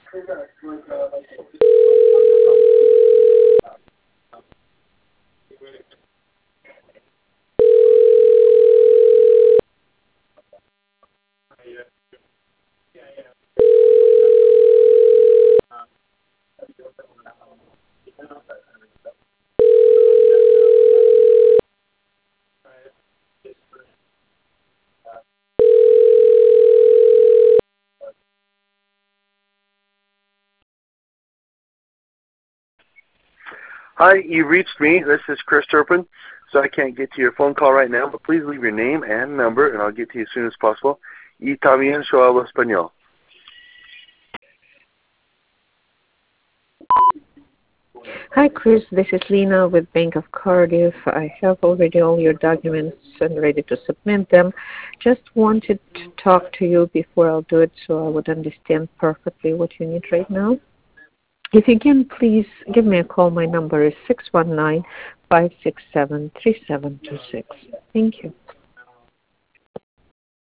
Hi, you reached me. This is Chris Turpin. So I can't get to your phone call right now, but please leave your name and number, and I'll get to you as soon as possible. Y también yo hablo español. Hi, Chris. This is Lena with Bank of Cardiff. I have already all your documents and ready to submit them. Just wanted to talk to you before I'll do it so I would understand perfectly what you need right now. If you can, please give me a call. My number is 619-567-3726. Thank you.